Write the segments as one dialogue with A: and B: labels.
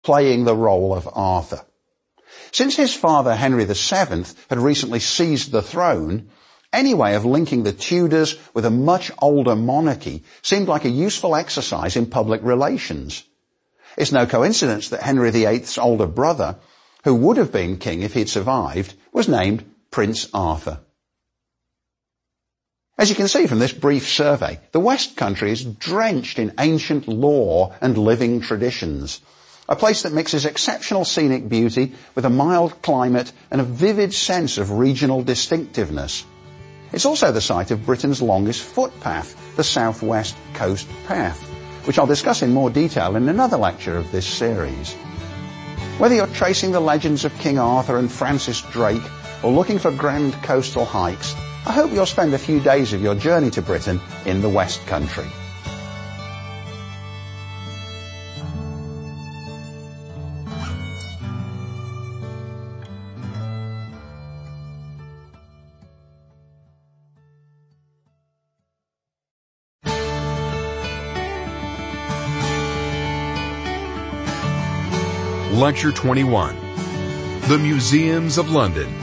A: playing the role of Arthur. Since his father Henry VII had recently seized the throne, any way of linking the Tudors with a much older monarchy seemed like a useful exercise in public relations. It's no coincidence that Henry VIII's older brother, who would have been king if he'd survived, was named Prince Arthur. As you can see from this brief survey, the West Country is drenched in ancient lore and living traditions. A place that mixes exceptional scenic beauty with a mild climate and a vivid sense of regional distinctiveness. It's also the site of Britain's longest footpath, the South West Coast Path, which I'll discuss in more detail in another lecture of this series. Whether you're tracing the legends of King Arthur and Francis Drake or looking for grand coastal hikes, I hope you'll spend a few days of your journey to Britain in the West Country.
B: Lecture 21. The Museums of London.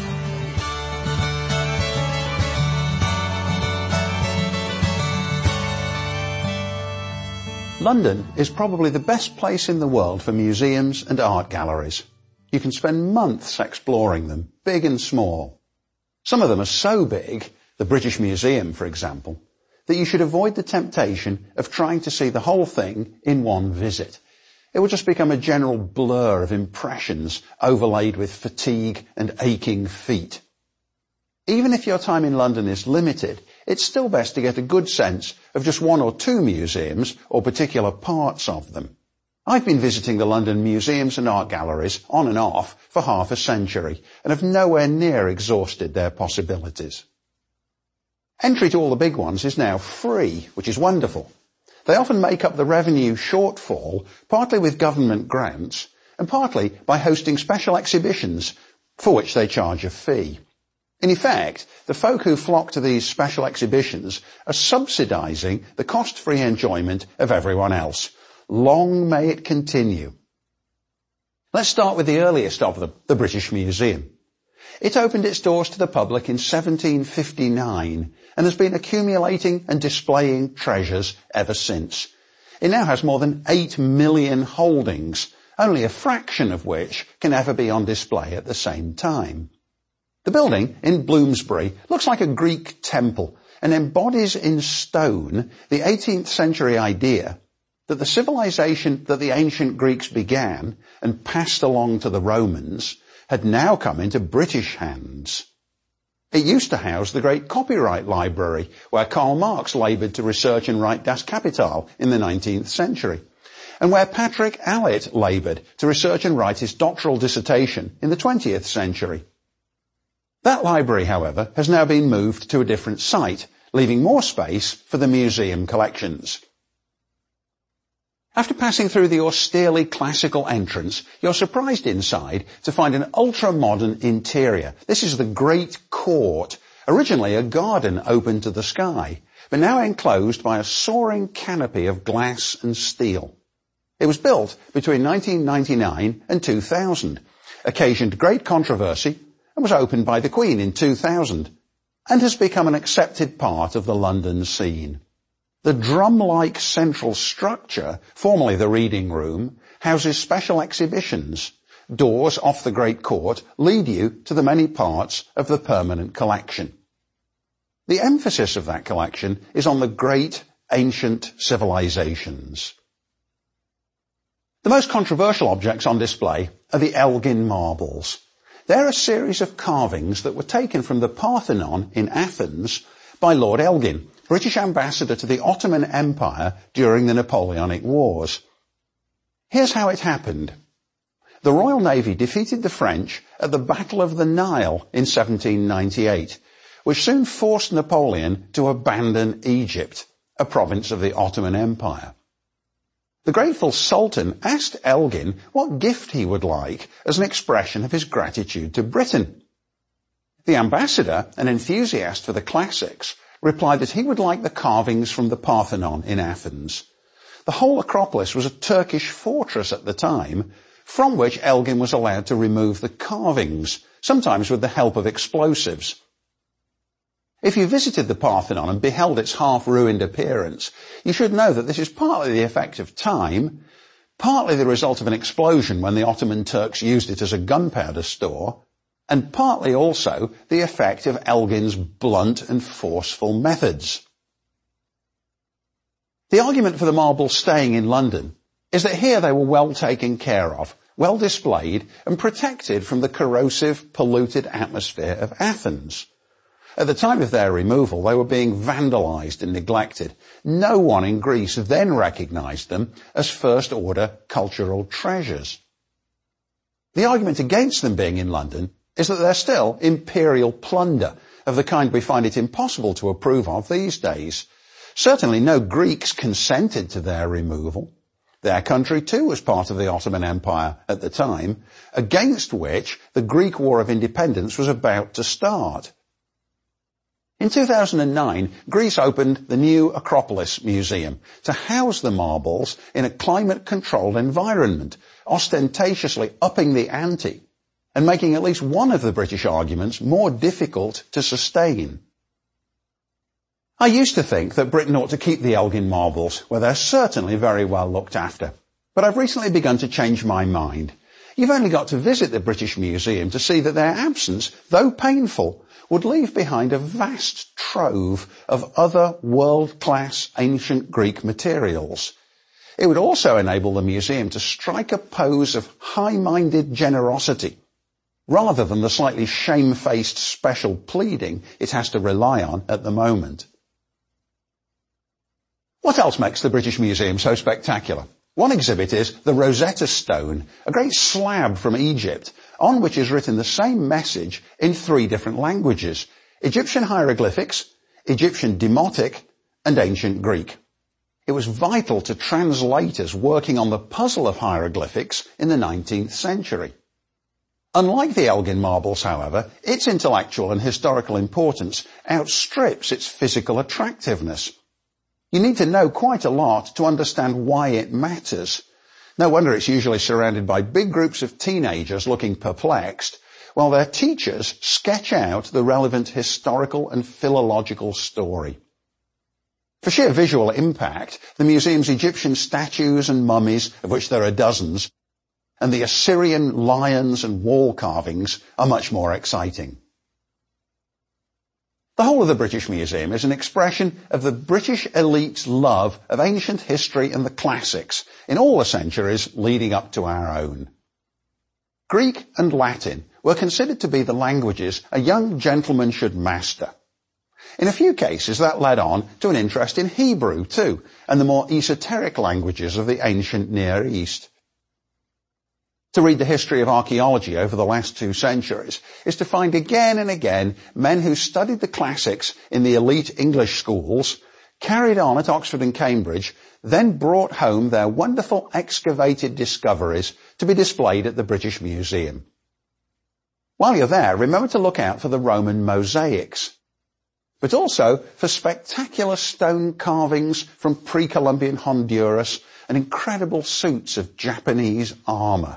A: London is probably the best place in the world for museums and art galleries. You can spend months exploring them, big and small. Some of them are so big, the British Museum for example, that you should avoid the temptation of trying to see the whole thing in one visit. It will just become a general blur of impressions overlaid with fatigue and aching feet. Even if your time in London is limited, it's still best to get a good sense of just one or two museums or particular parts of them. I've been visiting the London museums and art galleries on and off for half a century and have nowhere near exhausted their possibilities. Entry to all the big ones is now free, which is wonderful. They often make up the revenue shortfall, partly with government grants and partly by hosting special exhibitions for which they charge a fee. In effect, the folk who flock to these special exhibitions are subsidizing the cost-free enjoyment of everyone else. Long may it continue. Let's start with the earliest of them, the British Museum. It opened its doors to the public in 1759 and has been accumulating and displaying treasures ever since. It now has more than 8 million holdings, only a fraction of which can ever be on display at the same time. The building in Bloomsbury looks like a Greek temple and embodies in stone the 18th century idea that the civilization that the ancient Greeks began and passed along to the Romans had now come into British hands. It used to house the great copyright library where Karl Marx laboured to research and write Das Kapital in the 19th century, and where Patrick Allett laboured to research and write his doctoral dissertation in the 20th century. That library, however, has now been moved to a different site, leaving more space for the museum collections. After passing through the austerely classical entrance, you're surprised inside to find an ultra-modern interior. This is the Great Court, originally a garden open to the sky, but now enclosed by a soaring canopy of glass and steel. It was built between 1999 and 2000, occasioned great controversy, and was opened by the Queen in 2000, and has become an accepted part of the London scene. The drum-like central structure, formerly the reading room, houses special exhibitions. Doors off the Great Court lead you to the many parts of the permanent collection. The emphasis of that collection is on the great ancient civilizations. The most controversial objects on display are the Elgin marbles. They're a series of carvings that were taken from the Parthenon in Athens by Lord Elgin, British ambassador to the Ottoman Empire during the Napoleonic Wars. Here's how it happened. The Royal Navy defeated the French at the Battle of the Nile in 1798, which soon forced Napoleon to abandon Egypt, a province of the Ottoman Empire. The grateful Sultan asked Elgin what gift he would like as an expression of his gratitude to Britain. The ambassador, an enthusiast for the classics, replied that he would like the carvings from the Parthenon in Athens. The whole Acropolis was a Turkish fortress at the time, from which Elgin was allowed to remove the carvings, sometimes with the help of explosives. If you visited the Parthenon and beheld its half-ruined appearance, you should know that this is partly the effect of time, partly the result of an explosion when the Ottoman Turks used it as a gunpowder store, and partly also the effect of Elgin's blunt and forceful methods. The argument for the marbles staying in London is that here they were well taken care of, well displayed and protected from the corrosive, polluted atmosphere of Athens. At the time of their removal, they were being vandalized and neglected. No one in Greece then recognized them as first-order cultural treasures. The argument against them being in London is that they're still imperial plunder of the kind we find it impossible to approve of these days. Certainly no Greeks consented to their removal. Their country too was part of the Ottoman Empire at the time, against which the Greek War of Independence was about to start. In 2009, Greece opened the new Acropolis Museum to house the marbles in a climate-controlled environment, ostentatiously upping the ante and making at least one of the British arguments more difficult to sustain. I used to think that Britain ought to keep the Elgin marbles, where they're certainly very well looked after, but I've recently begun to change my mind. You've only got to visit the British Museum to see that their absence, though painful, would leave behind a vast trove of other world-class ancient Greek materials. It would also enable the museum to strike a pose of high-minded generosity, rather than the slightly shamefaced special pleading it has to rely on at the moment. What else makes the British Museum so spectacular? One exhibit is the Rosetta Stone, a great slab from Egypt, on which is written the same message in 3 different languages: Egyptian hieroglyphics, Egyptian Demotic, and Ancient Greek. It was vital to translators working on the puzzle of hieroglyphics in the 19th century. Unlike the Elgin marbles, however, its intellectual and historical importance outstrips its physical attractiveness. You need to know quite a lot to understand why it matters. No wonder it's usually surrounded by big groups of teenagers looking perplexed, while their teachers sketch out the relevant historical and philological story. For sheer visual impact, the museum's Egyptian statues and mummies, of which there are dozens, and the Assyrian lions and wall carvings are much more exciting. The whole of the British Museum is an expression of the British elite's love of ancient history and the classics in all the centuries leading up to our own. Greek and Latin were considered to be the languages a young gentleman should master. In a few cases that led on to an interest in Hebrew too, and the more esoteric languages of the ancient Near East. To read the history of archaeology over the last 2 centuries is to find again and again men who studied the classics in the elite English schools, carried on at Oxford and Cambridge, then brought home their wonderful excavated discoveries to be displayed at the British Museum. While you're there, remember to look out for the Roman mosaics, but also for spectacular stone carvings from pre-Columbian Honduras and incredible suits of Japanese armour.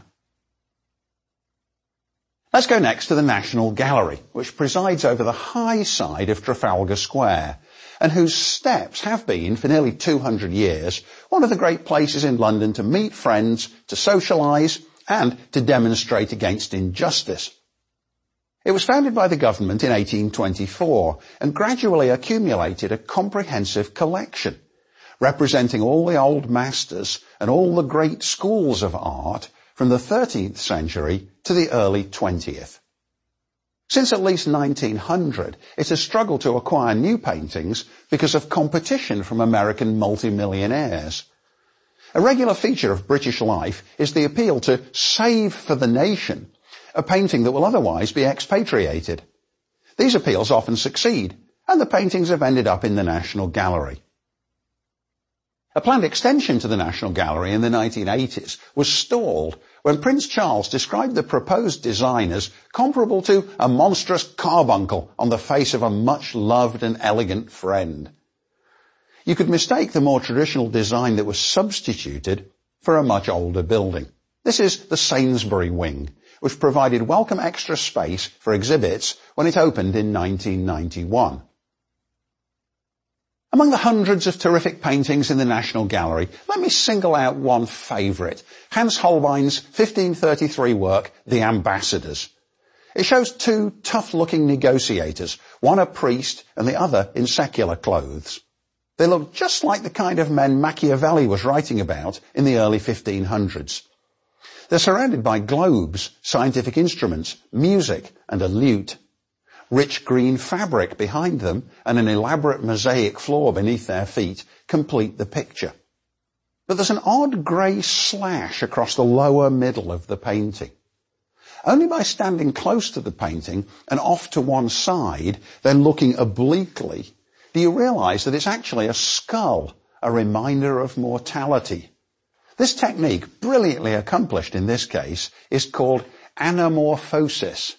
A: Let's go next to the National Gallery, which presides over the high side of Trafalgar Square, and whose steps have been, for nearly 200 years, one of the great places in London to meet friends, to socialise, and to demonstrate against injustice. It was founded by the government in 1824, and gradually accumulated a comprehensive collection, representing all the old masters and all the great schools of art from the 13th century to the early 20th. Since at least 1900, it has struggled to acquire new paintings because of competition from American multimillionaires. A regular feature of British life is the appeal to save for the nation a painting that will otherwise be expatriated. These appeals often succeed, and the paintings have ended up in the National Gallery. A planned extension to the National Gallery in the 1980s was stalled when Prince Charles described the proposed design as comparable to a monstrous carbuncle on the face of a much-loved and elegant friend. You could mistake the more traditional design that was substituted for a much older building. This is the Sainsbury Wing, which provided welcome extra space for exhibits when it opened in 1991. Among the hundreds of terrific paintings in the National Gallery, let me single out one favourite, Hans Holbein's 1533 work, The Ambassadors. It shows two tough-looking negotiators, one a priest and the other in secular clothes. They look just like the kind of men Machiavelli was writing about in the early 1500s. They're surrounded by globes, scientific instruments, music, and a lute. Rich green fabric behind them and an elaborate mosaic floor beneath their feet complete the picture. But there's an odd grey slash across the lower middle of the painting. Only by standing close to the painting and off to one side, then looking obliquely, do you realise that it's actually a skull, a reminder of mortality. This technique, brilliantly accomplished in this case, is called anamorphosis.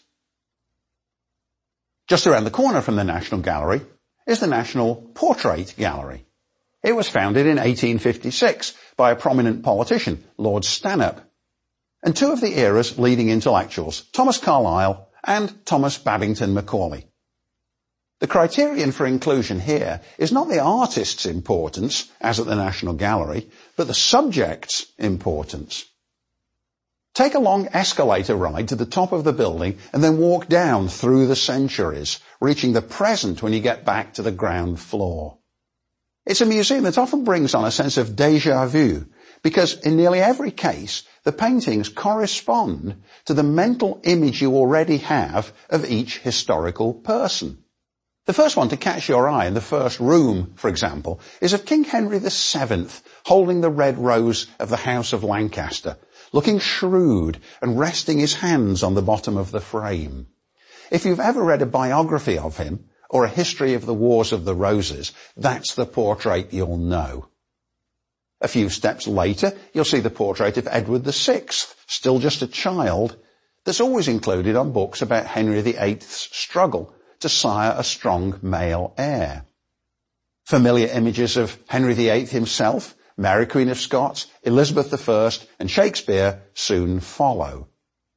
A: Just around the corner from the National Gallery is the National Portrait Gallery. It was founded in 1856 by a prominent politician, Lord Stanhope, and two of the era's leading intellectuals, Thomas Carlyle and Thomas Babington Macaulay. The criterion for inclusion here is not the artist's importance, as at the National Gallery, but the subject's importance. Take a long escalator ride to the top of the building and then walk down through the centuries, reaching the present when you get back to the ground floor. It's a museum that often brings on a sense of déjà vu, because in nearly every case, the paintings correspond to the mental image you already have of each historical person. The first one to catch your eye in the first room, for example, is of King Henry VII holding the red rose of the House of Lancaster, looking shrewd and resting his hands on the bottom of the frame. If you've ever read a biography of him or a history of the Wars of the Roses, that's the portrait you'll know. A few steps later, you'll see the portrait of Edward VI, still just a child, that's always included on books about Henry VIII's struggle to sire a strong male heir. Familiar images of Henry VIII himself, Mary Queen of Scots, Elizabeth I, and Shakespeare soon follow.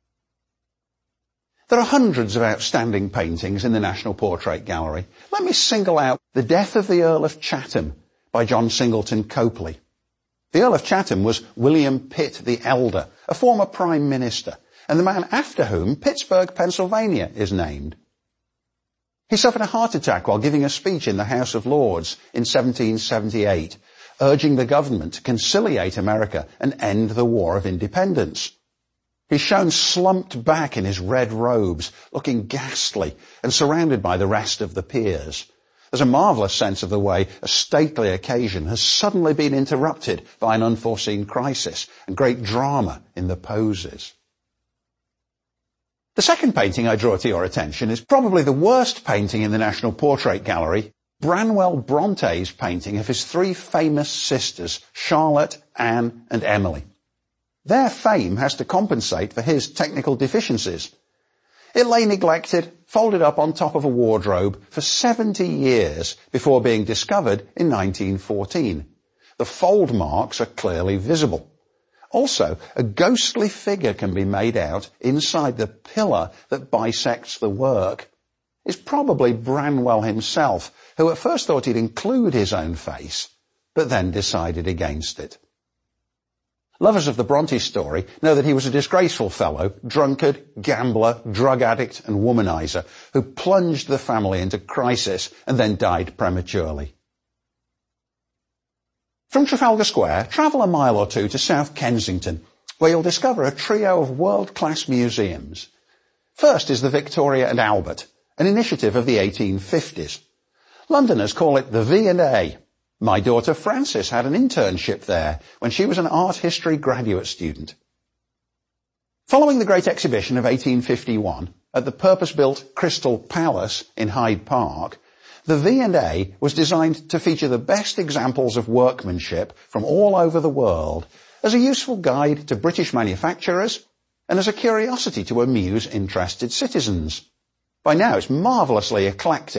A: There are hundreds of outstanding paintings in the National Portrait Gallery. Let me single out The Death of the Earl of Chatham by John Singleton Copley. The Earl of Chatham was William Pitt the Elder, a former Prime Minister, and the man after whom Pittsburgh, Pennsylvania is named. He suffered a heart attack while giving a speech in the House of Lords in 1778, urging the government to conciliate America and end the War of Independence. He's shown slumped back in his red robes, looking ghastly and surrounded by the rest of the peers. There's a marvellous sense of the way a stately occasion has suddenly been interrupted by an unforeseen crisis and great drama in the poses. The second painting I draw to your attention is probably the worst painting in the National Portrait Gallery, Branwell Bronte's painting of his three famous sisters, Charlotte, Anne, and Emily. Their fame has to compensate for his technical deficiencies. It lay neglected, folded up on top of a wardrobe for 70 years before being discovered in 1914. The fold marks are clearly visible. Also, a ghostly figure can be made out inside the pillar that bisects the work. It's probably Branwell himself, who at first thought he'd include his own face, but then decided against it. Lovers of the Bronte story know that he was a disgraceful fellow, drunkard, gambler, drug addict and womanizer, who plunged the family into crisis and then died prematurely. From Trafalgar Square, travel a mile or two to South Kensington, where you'll discover a trio of world-class museums. First is the Victoria and Albert, an initiative of the 1850s. Londoners call it the V&A. My daughter Frances had an internship there when she was an art history graduate student. Following the Great Exhibition of 1851 at the purpose-built Crystal Palace in Hyde Park, the V&A was designed to feature the best examples of workmanship from all over the world as a useful guide to British manufacturers and as a curiosity to amuse interested citizens. By now it's marvellously eclectic,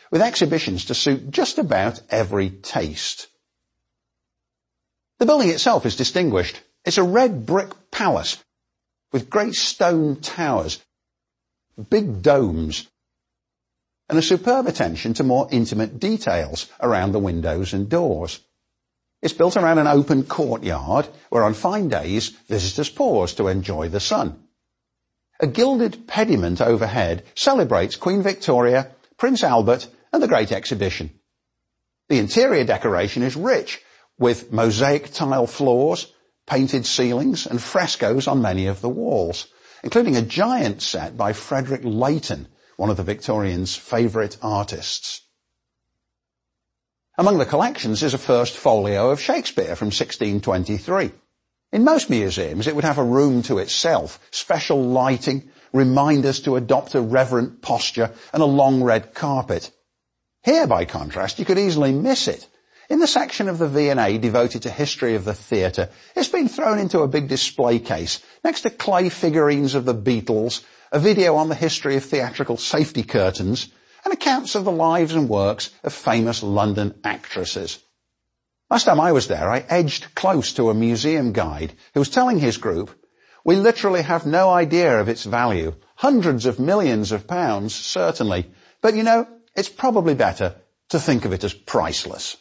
A: with exhibitions to suit just about every taste. The building itself is distinguished. It's a red brick palace with great stone towers, big domes, and a superb attention to more intimate details around the windows and doors. It's built around an open courtyard where on fine days visitors pause to enjoy the sun. A gilded pediment overhead celebrates Queen Victoria, Prince Albert and the Great Exhibition. The interior decoration is rich with mosaic tile floors, painted ceilings and frescoes on many of the walls, including a giant set by Frederick Leighton, one of the Victorians' favourite artists. Among the collections is a first folio of Shakespeare from 1623. In most museums it would have a room to itself, special lighting, reminders to adopt a reverent posture and a long red carpet. Here, by contrast, you could easily miss it. In the section of the V&A devoted to history of the theatre, it's been thrown into a big display case next to clay figurines of the Beatles, a video on the history of theatrical safety curtains, and accounts of the lives and works of famous London actresses. Last time I was there, I edged close to a museum guide who was telling his group, "We literally have no idea of its value. Hundreds of millions of pounds, certainly. But you know, it's probably better to think of it as priceless."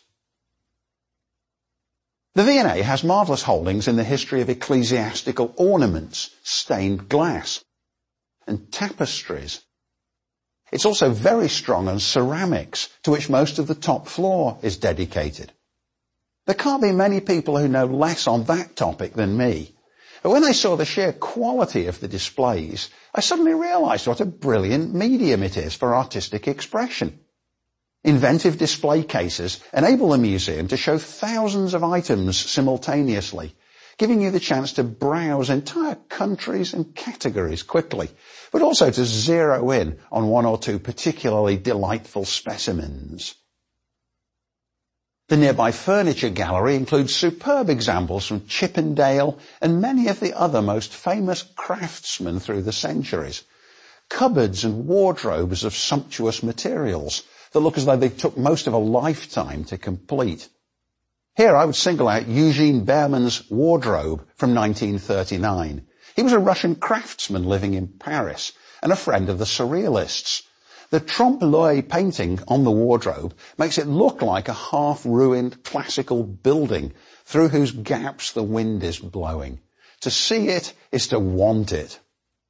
A: The V&A has marvellous holdings in the history of ecclesiastical ornaments, stained glass, and tapestries. It's also very strong on ceramics, to which most of the top floor is dedicated. There can't be many people who know less on that topic than me. But when I saw the sheer quality of the displays, I suddenly realised what a brilliant medium it is for artistic expression. Inventive display cases enable the museum to show thousands of items simultaneously, giving you the chance to browse entire countries and categories quickly, but also to zero in on one or two particularly delightful specimens. The nearby furniture gallery includes superb examples from Chippendale and many of the other most famous craftsmen through the centuries. Cupboards and wardrobes of sumptuous materials that look as though they took most of a lifetime to complete. Here I would single out Eugene Behrman's wardrobe from 1939. He was a Russian craftsman living in Paris and a friend of the Surrealists. The trompe-l'oeil painting on the wardrobe makes it look like a half-ruined classical building through whose gaps the wind is blowing. To see it is to want it.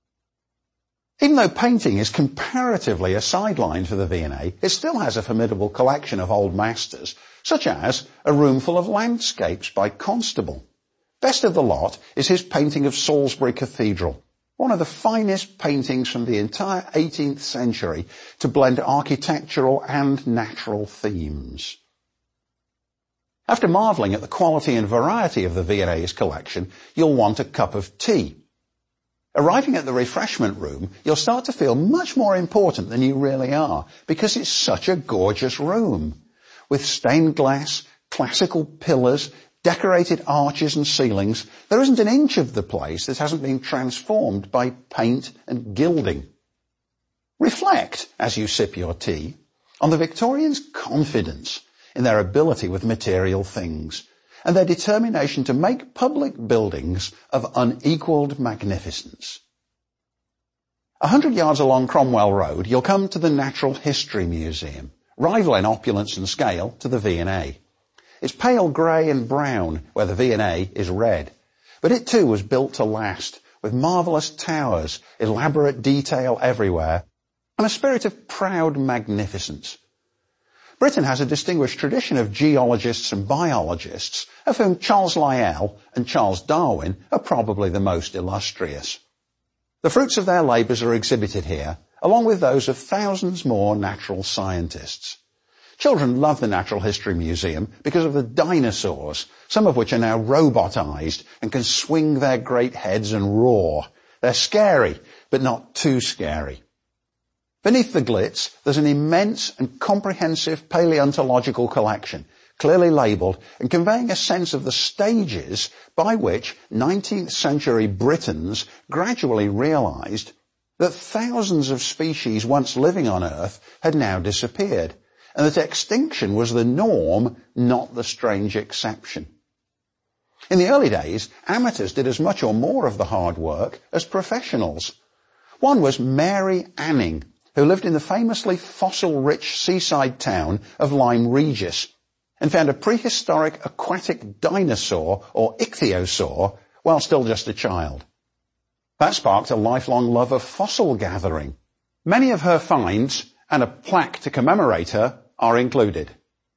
A: Even though painting is comparatively a sideline for the V&A, it still has a formidable collection of old masters, such as a room full of landscapes by Constable. Best of the lot is his painting of Salisbury Cathedral, one of the finest paintings from the entire 18th century to blend architectural and natural themes. After marvelling at the quality and variety of the V&A's collection, you'll want a cup of tea. Arriving at the refreshment room, you'll start to feel much more important than you really are, because it's such a gorgeous room. With stained glass, classical pillars, decorated arches and ceilings, there isn't an inch of the place that hasn't been transformed by paint and gilding. Reflect, as you sip your tea, on the Victorians' confidence in their ability with material things, and their determination to make public buildings of unequalled magnificence. 100 yards along Cromwell Road, you'll come to the Natural History Museum, rival in opulence and scale to the V&A. It's pale grey and brown, where the V&A is red. But it too was built to last, with marvellous towers, elaborate detail everywhere, and a spirit of proud magnificence. Britain has a distinguished tradition of geologists and biologists, of whom Charles Lyell and Charles Darwin are probably the most illustrious. The fruits of their labours are exhibited here, along with those of thousands more natural scientists. Children love the Natural History Museum because of the dinosaurs, some of which are now robotised and can swing their great heads and roar. They're scary, but not too scary. Beneath the glitz, there's an immense and comprehensive paleontological collection, clearly labelled and conveying a sense of the stages by which 19th century Britons gradually realised that thousands of species once living on Earth had now disappeared, and that extinction was the norm, not the strange exception. In the early days, amateurs did as much or more of the hard work as professionals. One was Mary Anning, who lived in the famously fossil-rich seaside town of Lyme Regis and found a prehistoric aquatic dinosaur, or ichthyosaur, while still just a child. That sparked a lifelong love of fossil gathering. Many of her finds, and a plaque to commemorate her, are included.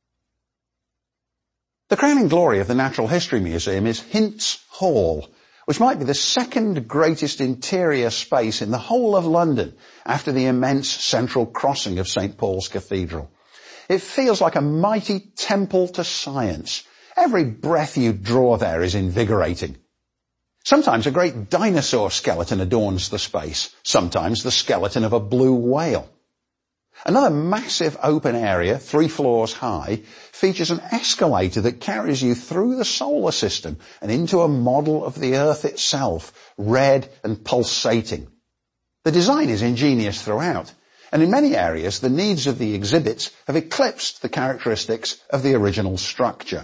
A: The crowning glory of the Natural History Museum is Hintz Hall, which might be the second greatest interior space in the whole of London after the immense central crossing of St. Paul's Cathedral. It feels like a mighty temple to science. Every breath you draw there is invigorating. Sometimes a great dinosaur skeleton adorns the space, sometimes the skeleton of a blue whale. Another massive open area, 3 floors high, features an escalator that carries you through the solar system and into a model of the Earth itself, red and pulsating. The design is ingenious throughout, and in many areas the needs of the exhibits have eclipsed the characteristics of the original structure.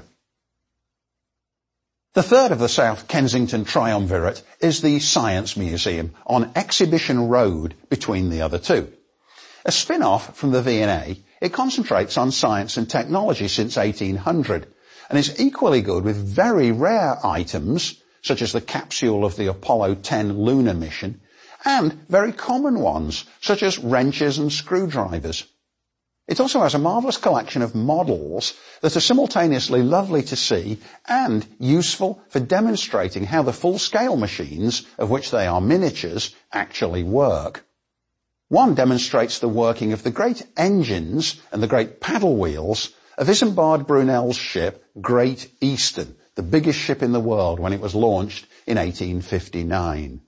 A: The third of the South Kensington triumvirate is the Science Museum on Exhibition Road between the other two. A spin-off from the V&A, it concentrates on science and technology since 1800 and is equally good with very rare items, such as the capsule of the Apollo 10 lunar mission, and very common ones, such as wrenches and screwdrivers. It also has a marvellous collection of models that are simultaneously lovely to see and useful for demonstrating how the full-scale machines, of which they are miniatures, actually work. One demonstrates the working of the great engines and the great paddle wheels of Isambard Brunel's ship Great Eastern, the biggest ship in the world when it was launched in 1859.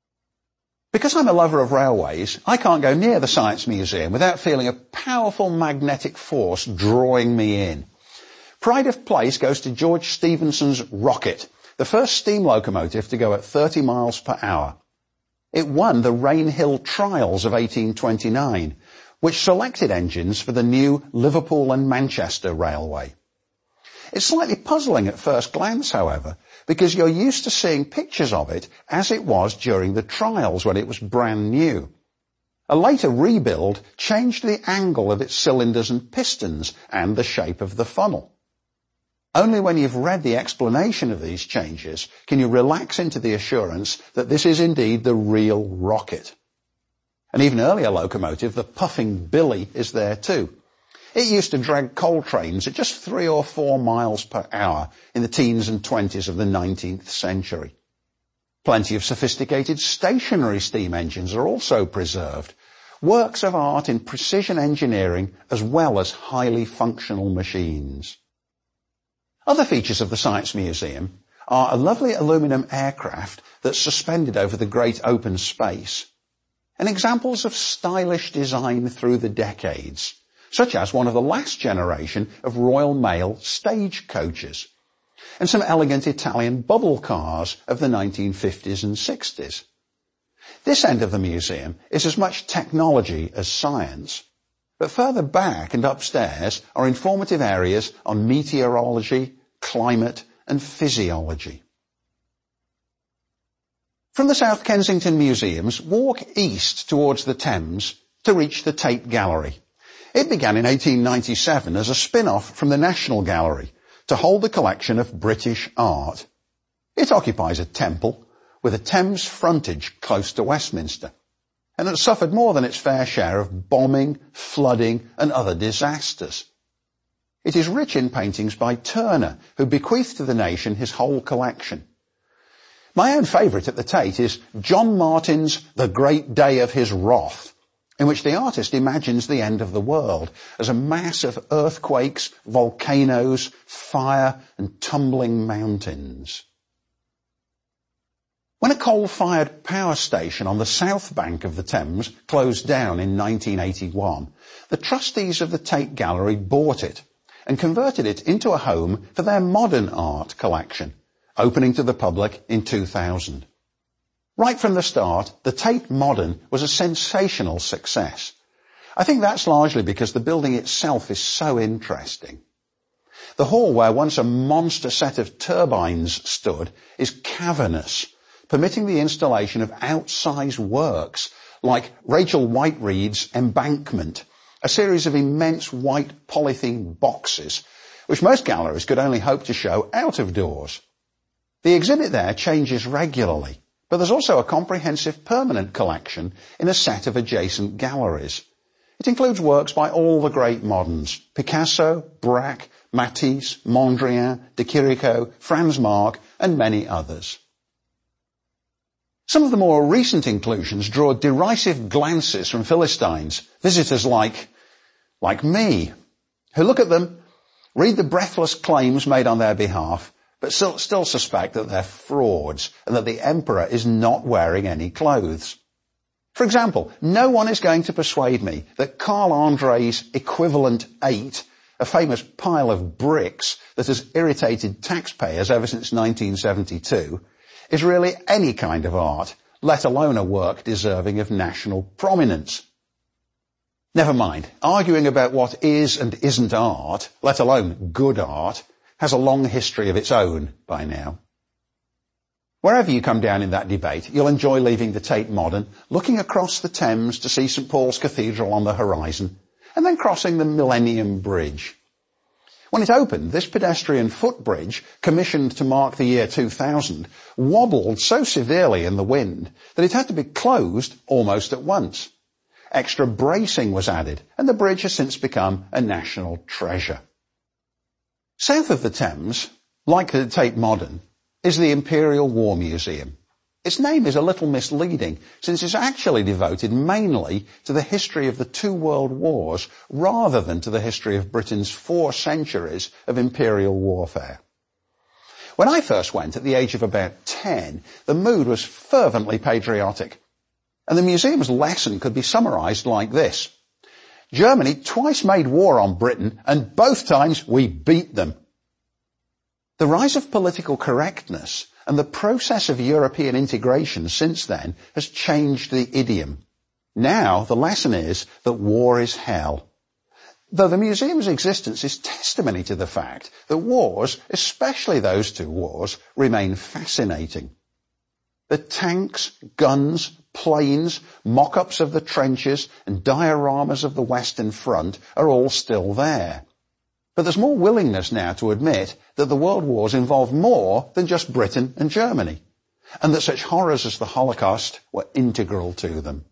A: Because I'm a lover of railways, I can't go near the Science Museum without feeling a powerful magnetic force drawing me in. Pride of place goes to George Stephenson's Rocket, the first steam locomotive to go at 30 miles per hour. It won the Rainhill Trials of 1829, which selected engines for the new Liverpool and Manchester Railway. It's slightly puzzling at first glance, however, because you're used to seeing pictures of it as it was during the trials when it was brand new. A later rebuild changed the angle of its cylinders and pistons and the shape of the funnel. Only when you've read the explanation of these changes can you relax into the assurance that this is indeed the real rocket. An even earlier locomotive, the Puffing Billy, is there too. It used to drag coal trains at just 3 or 4 miles per hour in the teens and 20s of the 19th century. Plenty of sophisticated stationary steam engines are also preserved, works of art in precision engineering as well as highly functional machines. Other features of the Science Museum are a lovely aluminum aircraft that's suspended over the great open space, and examples of stylish design through the decades, such as one of the last generation of Royal Mail stagecoaches, and some elegant Italian bubble cars of the 1950s and 60s. This end of the museum is as much technology as science, but further back and upstairs are informative areas on meteorology, climate and physiology. From the South Kensington Museums, walk east towards the Thames to reach the Tate Gallery. It began in 1897 as a spin-off from the National Gallery to hold the collection of British art. It occupies a temple with a Thames frontage close to Westminster, and has suffered more than its fair share of bombing, flooding and other disasters. It is rich in paintings by Turner, who bequeathed to the nation his whole collection. My own favourite at the Tate is John Martin's The Great Day of His Wrath, in which the artist imagines the end of the world as a mass of earthquakes, volcanoes, fire and tumbling mountains. When a coal-fired power station on the south bank of the Thames closed down in 1981, the trustees of the Tate Gallery bought it and converted it into a home for their modern art collection, opening to the public in 2000. Right from the start, the Tate Modern was a sensational success. I think that's largely because the building itself is so interesting. The hall where once a monster set of turbines stood is cavernous, permitting the installation of outsized works like Rachel Whiteread's Embankment, a series of immense white polythene boxes, which most galleries could only hope to show out of doors. The exhibit there changes regularly, but there's also a comprehensive permanent collection in a set of adjacent galleries. It includes works by all the great moderns: Picasso, Braque, Matisse, Mondrian, de Chirico, Franz Marc, and many others. Some of the more recent inclusions draw derisive glances from Philistines, visitors like me, who look at them, read the breathless claims made on their behalf, but still suspect that they're frauds and that the emperor is not wearing any clothes. For example, no one is going to persuade me that Carl André's Equivalent 8, a famous pile of bricks that has irritated taxpayers ever since 1972, is really any kind of art, let alone a work deserving of national prominence. Never mind, arguing about what is and isn't art, let alone good art, has a long history of its own by now. Wherever you come down in that debate, you'll enjoy leaving the Tate Modern, looking across the Thames to see St Paul's Cathedral on the horizon, and then crossing the Millennium Bridge. When it opened, this pedestrian footbridge, commissioned to mark the year 2000, wobbled so severely in the wind that it had to be closed almost at once. Extra bracing was added, and the bridge has since become a national treasure. South of the Thames, like the Tate Modern, is the Imperial War Museum. Its name is a little misleading, since it's actually devoted mainly to the history of the 2 world wars rather than to the history of Britain's 4 centuries of imperial warfare. When I first went at the age of about 10, the mood was fervently patriotic, and the museum's lesson could be summarized like this: Germany twice made war on Britain, and both times we beat them. The rise of political correctness and the process of European integration since then has changed the idiom. Now the lesson is that war is hell. Though the museum's existence is testimony to the fact that wars, especially those 2 wars, remain fascinating. The tanks, guns, planes, mock-ups of the trenches and dioramas of the Western Front are all still there. But there's more willingness now to admit that the world wars involved more than just Britain and Germany, and that such horrors as the Holocaust were integral to them.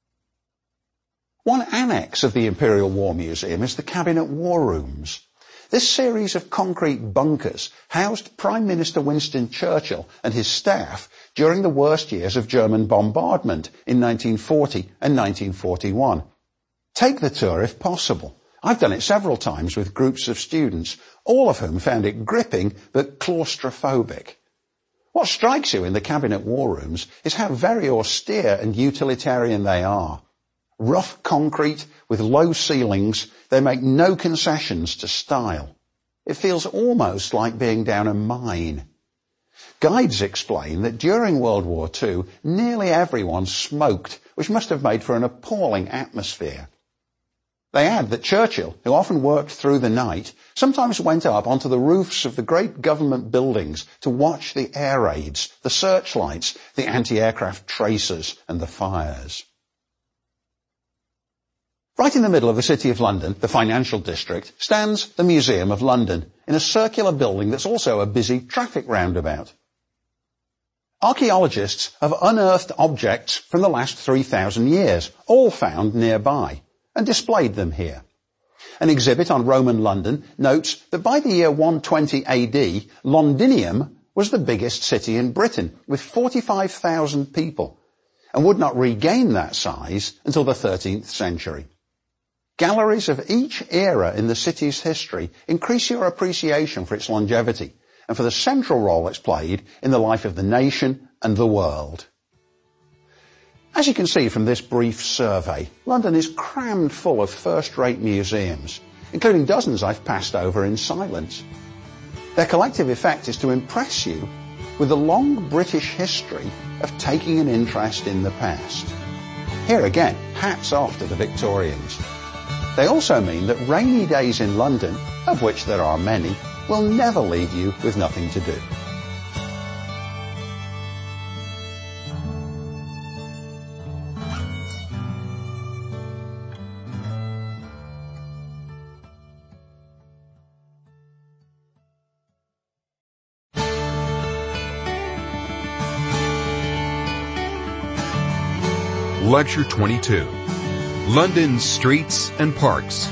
A: One annex of the Imperial War Museum is the Cabinet War Rooms. This series of concrete bunkers housed Prime Minister Winston Churchill and his staff during the worst years of German bombardment in 1940 and 1941. Take the tour if possible. I've done it several times with groups of students, all of whom found it gripping but claustrophobic. What strikes you in the Cabinet War Rooms is how very austere and utilitarian they are. Rough concrete with low ceilings, they make no concessions to style. It feels almost like being down a mine. Guides explain that during World War II, nearly everyone smoked, which must have made for an appalling atmosphere. They add that Churchill, who often worked through the night, sometimes went up onto the roofs of the great government buildings to watch the air raids, the searchlights, the anti-aircraft tracers, and the fires. Right in the middle of the City of London, the financial district, stands the Museum of London, in a circular building that's also a busy traffic roundabout. Archaeologists have unearthed objects from the last 3,000 years, all found nearby, and displayed them here. An exhibit on Roman London notes that by the year 120 AD, Londinium was the biggest city in Britain, with 45,000 people, and would not regain that size until the 13th century. Galleries of each era in the city's history increase your appreciation for its longevity and for the central role it's played in the life of the nation and the world. As you can see from this brief survey, London is crammed full of first-rate museums, including dozens I've passed over in silence. Their collective effect is to impress you with the long British history of taking an interest in the past. Here again, hats off to the Victorians. They also mean that rainy days in London, of which there are many, will never leave you with nothing to do.
B: Lecture 22. London's Streets and Parks.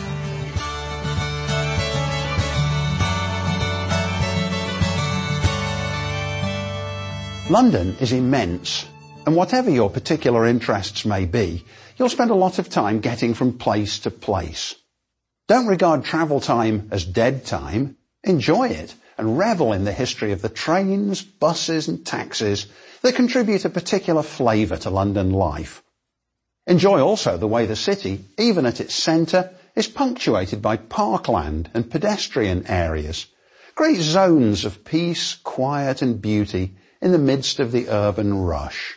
A: London is immense, and whatever your particular interests may be, you'll spend a lot of time getting from place to place. Don't regard travel time as dead time. Enjoy it and revel in the history of the trains, buses and taxis that contribute a particular flavour to London life. Enjoy also the way the city, even at its centre, is punctuated by parkland and pedestrian areas, great zones of peace, quiet and beauty in the midst of the urban rush.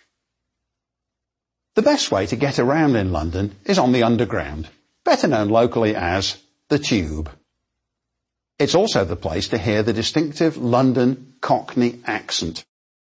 A: The best way to get around in London is on the Underground, better known locally as the Tube. It's also the place to hear the distinctive London Cockney accent.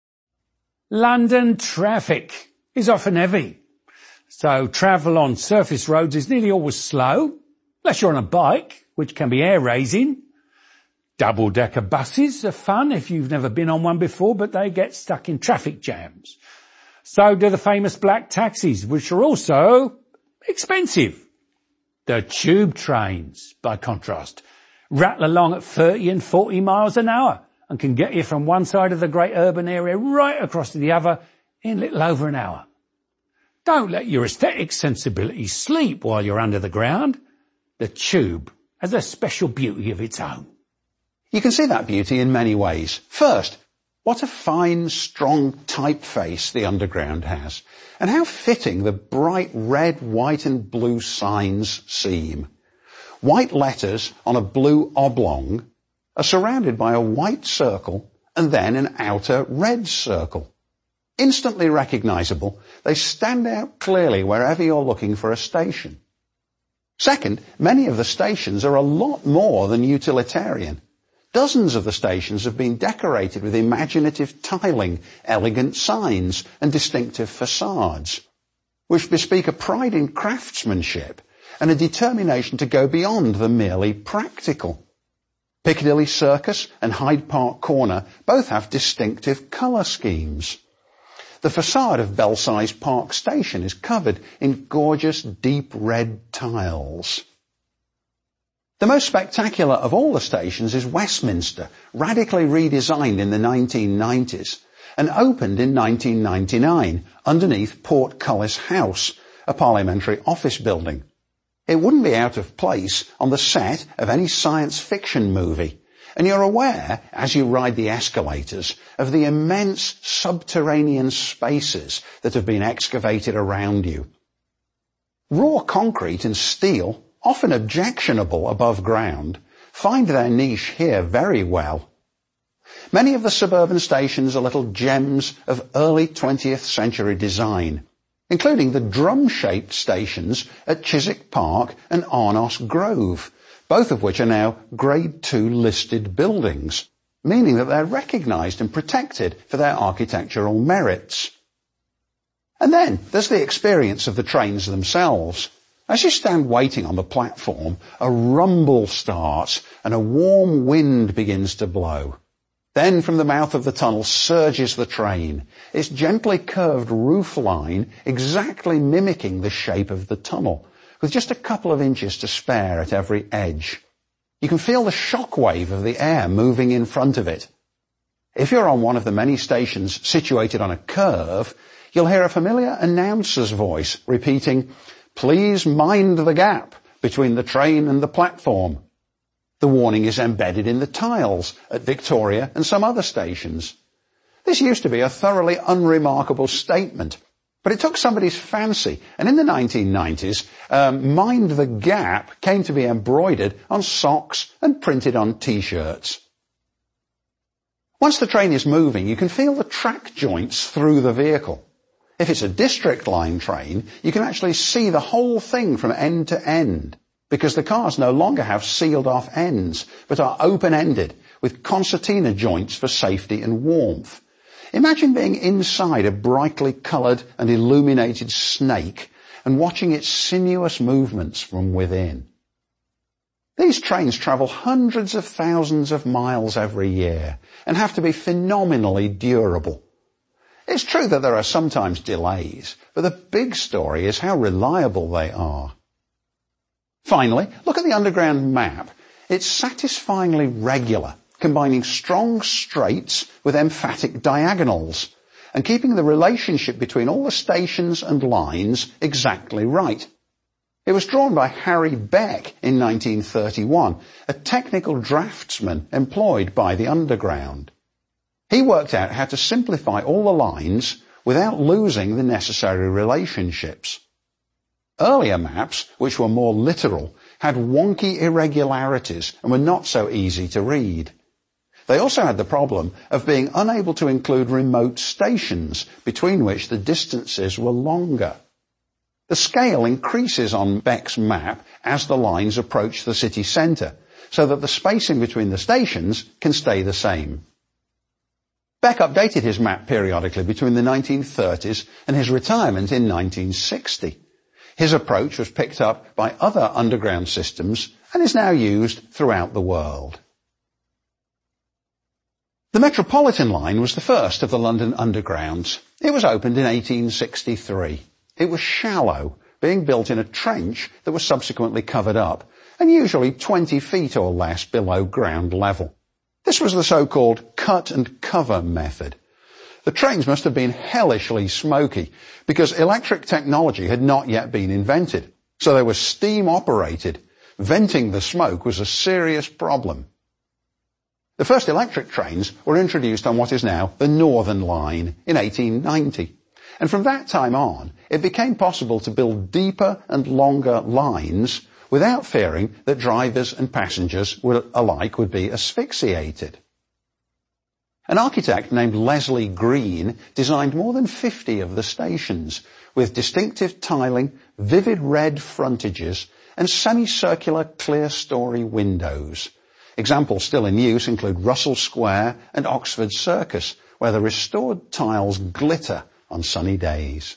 C: London traffic is often heavy, so travel on surface roads is nearly always slow, unless you're on a bike, which can be air-raising. Double-decker buses are fun if you've never been on one before, but they get stuck in traffic jams. So do the famous black taxis, which are also expensive. The tube trains, by contrast, rattle along at 30 and 40 miles an hour and can get you from one side of the great urban area right across to the other in a little over an hour. Don't let your aesthetic sensibilities sleep while you're under the ground. The tube has a special beauty of its own.
A: You can see that beauty in many ways. First, what a fine, strong typeface the Underground has, and how fitting the bright red, white and blue signs seem. White letters on a blue oblong are surrounded by a white circle and then an outer red circle. Instantly recognisable, they stand out clearly wherever you're looking for a station. Second, many of the stations are a lot more than utilitarian. Dozens of the stations have been decorated with imaginative tiling, elegant signs and distinctive facades, which bespeak a pride in craftsmanship and a determination to go beyond the merely practical. Piccadilly Circus and Hyde Park Corner both have distinctive colour schemes. The facade of Belsize Park Station is covered in gorgeous deep red tiles. The most spectacular of all the stations is Westminster, radically redesigned in the 1990s and opened in 1999 underneath Portcullis House, a parliamentary office building. It wouldn't be out of place on the set of any science fiction movie, and you're aware, as you ride the escalators, of the immense subterranean spaces that have been excavated around you. Raw concrete and steel, often objectionable above ground, find their niche here very well. Many of the suburban stations are little gems of early 20th century design, including the drum-shaped stations at Chiswick Park and Arnos Grove, both of which are now Grade 2 listed buildings, meaning that they're recognised and protected for their architectural merits. And then there's the experience of the trains themselves. As you stand waiting on the platform, a rumble starts and a warm wind begins to blow. Then from the mouth of the tunnel surges the train, its gently curved roof line exactly mimicking the shape of the tunnel, with just a couple of inches to spare at every edge. You can feel the shock wave of the air moving in front of it. If you're on one of the many stations situated on a curve, you'll hear a familiar announcer's voice repeating, "Please mind the gap between the train and the platform." The warning is embedded in the tiles at Victoria and some other stations. This used to be a thoroughly unremarkable statement, but it took somebody's fancy, and in the 1990s, mind the gap came to be embroidered on socks and printed on T-shirts. Once the train is moving, you can feel the track joints through the vehicle. If it's a district line train, you can actually see the whole thing from end to end. because the cars no longer have sealed off ends, but are open-ended with concertina joints for safety and warmth. Imagine being inside a brightly coloured and illuminated snake and watching its sinuous movements from within. These trains travel hundreds of thousands of miles every year and have to be phenomenally durable. It's true that there are sometimes delays, but the big story is how reliable they are. Finally, look at the underground map. It's satisfyingly regular, combining strong straights with emphatic diagonals, and keeping the relationship between all the stations and lines exactly right. It was drawn by Harry Beck in 1931, a technical draftsman employed by the Underground. He worked out how to simplify all the lines without losing the necessary relationships. Earlier maps, which were more literal, had wonky irregularities and were not so easy to read. They also had the problem of being unable to include remote stations between which the distances were longer. The scale increases on Beck's map as the lines approach the city centre, so that the spacing between the stations can stay the same. Beck updated his map periodically between the 1930s and his retirement in 1960. His approach was picked up by other underground systems and is now used throughout the world. The Metropolitan line was the first of the London Undergrounds. It was opened in 1863. It was shallow, being built in a trench that was subsequently covered up, and usually 20 feet or less below ground level. This was the so-called cut and cover method. The trains must have been hellishly smoky, because electric technology had not yet been invented, so they were steam operated. Venting the smoke was a serious problem. The first electric trains were introduced on what is now the Northern Line in 1890. And from that time on, it became possible to build deeper and longer lines without fearing that drivers and passengers alike would be asphyxiated. An architect named Leslie Green designed more than 50 of the stations, with distinctive tiling, vivid red frontages, and semicircular clear-story windows. Examples still in use include Russell Square and Oxford Circus, where the restored tiles glitter on sunny days.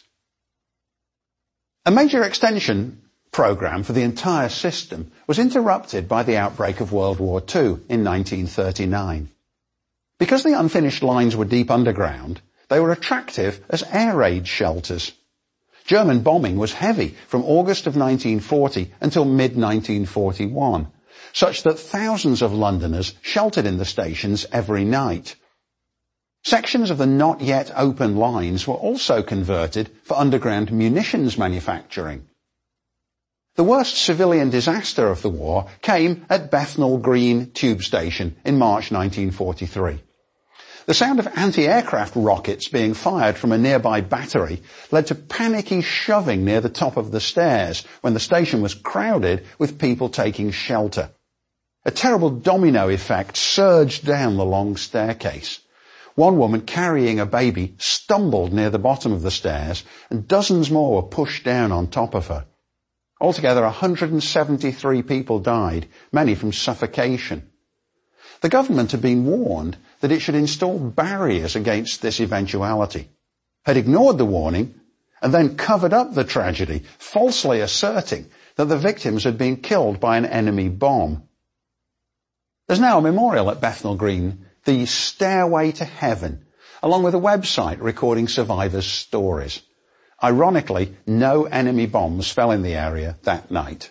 A: A major extension programme for the entire system was interrupted by the outbreak of World War II in 1939. Because the unfinished lines were deep underground, they were attractive as air raid shelters. German bombing was heavy from August of 1940 until mid-1941, such that thousands of Londoners sheltered in the stations every night. Sections of the not yet open lines were also converted for underground munitions manufacturing. The worst civilian disaster of the war came at Bethnal Green Tube Station in March 1943. The sound of anti-aircraft rockets being fired from a nearby battery led to panicky shoving near the top of the stairs when the station was crowded with people taking shelter. A terrible domino effect surged down the long staircase. One woman carrying a baby stumbled near the bottom of the stairs, and dozens more were pushed down on top of her. Altogether, 173 people died, many from suffocation. The government had been warned that it should install barriers against this eventuality, had ignored the warning, and then covered up the tragedy, falsely asserting that the victims had been killed by an enemy bomb. There's now a memorial at Bethnal Green, the Stairway to Heaven, along with a website recording survivors' stories. Ironically, no enemy bombs fell in the area that night.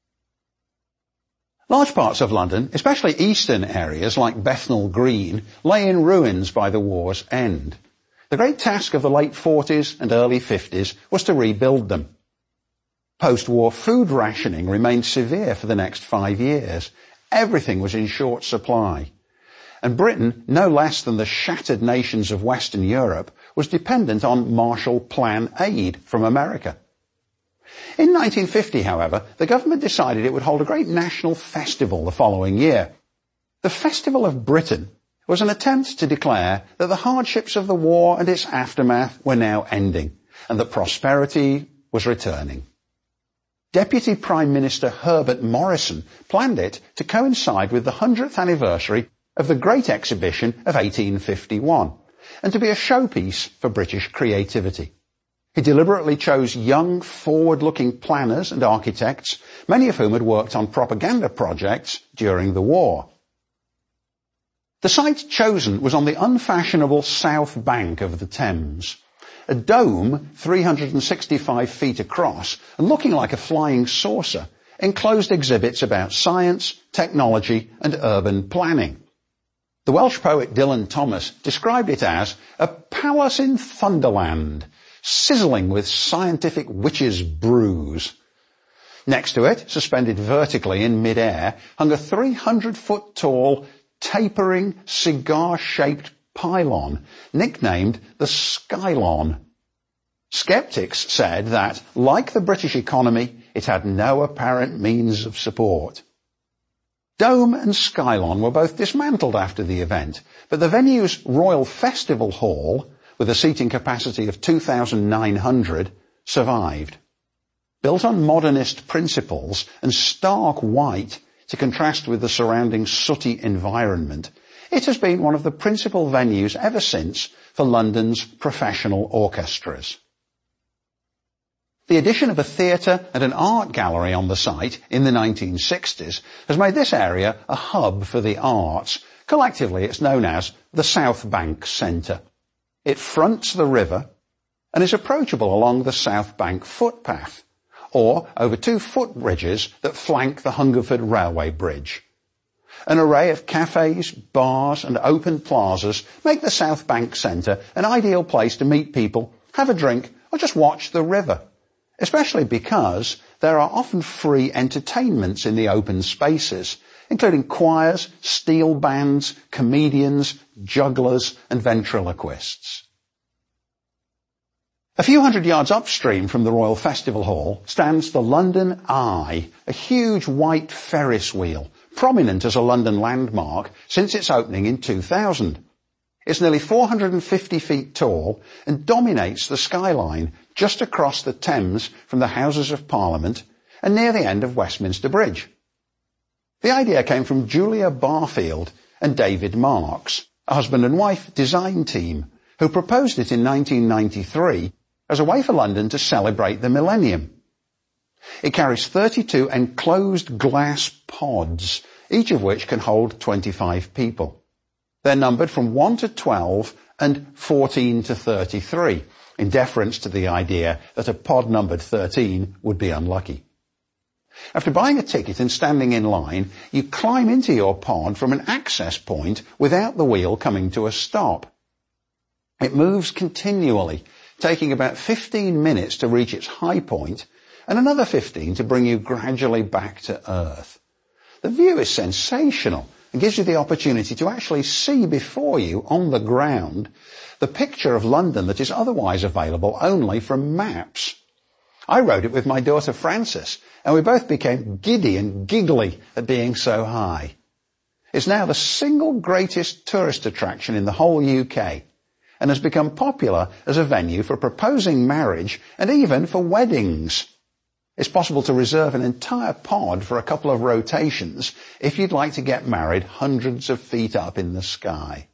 A: Large parts of London, especially eastern areas like Bethnal Green, lay in ruins by the war's end. The great task of the late 40s and early 50s was to rebuild them. Post-war food rationing remained severe for the next 5 years. Everything was in short supply. And Britain, no less than the shattered nations of Western Europe, was dependent on Marshall Plan aid from America. In 1950, however, the government decided it would hold a great national festival the following year. The Festival of Britain was an attempt to declare that the hardships of the war and its aftermath were now ending, and that prosperity was returning. Deputy Prime Minister Herbert Morrison planned it to coincide with the 100th anniversary of the Great Exhibition of 1851 and to be a showpiece for British creativity. He deliberately chose young, forward-looking planners and architects, many of whom had worked on propaganda projects during the war. The site chosen was on the unfashionable south bank of the Thames. A dome 365 feet across and looking like a flying saucer enclosed exhibits about science, technology and urban planning. The Welsh poet Dylan Thomas described it as a palace in Thunderland, sizzling with scientific witches' brews. Next to it, suspended vertically in mid-air, hung a 300-foot-tall, tapering, cigar-shaped pylon, nicknamed the Skylon. Skeptics said that, like the British economy, it had no apparent means of support. Dome and Skylon were both dismantled after the event, but the venue's Royal Festival Hall, with a seating capacity of 2,900, survived. Built on modernist principles and stark white to contrast with the surrounding sooty environment, it has been one of the principal venues ever since for London's professional orchestras. The addition of a theatre and an art gallery on the site in the 1960s has made this area a hub for the arts. Collectively, it's known as the South Bank Centre. It fronts the river and is approachable along the South Bank footpath or over 2 footbridges that flank the Hungerford Railway Bridge. An array of cafes, bars and open plazas make the South Bank Centre an ideal place to meet people, have a drink or just watch the river, especially because there are often free entertainments in the open spaces, including choirs, steel bands, comedians, jugglers and ventriloquists. A few hundred yards upstream from the Royal Festival Hall stands the London Eye, a huge white Ferris wheel, prominent as a London landmark since its opening in 2000. It's nearly 450 feet tall and dominates the skyline just across the Thames from the Houses of Parliament and near the end of Westminster Bridge. The idea came from Julia Barfield and David Marks, a husband and wife design team, who proposed it in 1993 as a way for London to celebrate the millennium. It carries 32 enclosed glass pods, each of which can hold 25 people. They're numbered from 1 to 12 and 14 to 33, in deference to the idea that a pod numbered 13 would be unlucky. After buying a ticket and standing in line, you climb into your pod from an access point without the wheel coming to a stop. It moves continually, taking about 15 minutes to reach its high point and another 15 to bring you gradually back to Earth. The view is sensational and gives you the opportunity to actually see before you on the ground the picture of London that is otherwise available only from maps. I rode it with my daughter Frances, and we both became giddy and giggly at being so high. It's now the single greatest tourist attraction in the whole UK and has become popular as a venue for proposing marriage and even for weddings. It's possible to reserve an entire pod for a couple of rotations if you'd like to get married hundreds of feet up in the sky.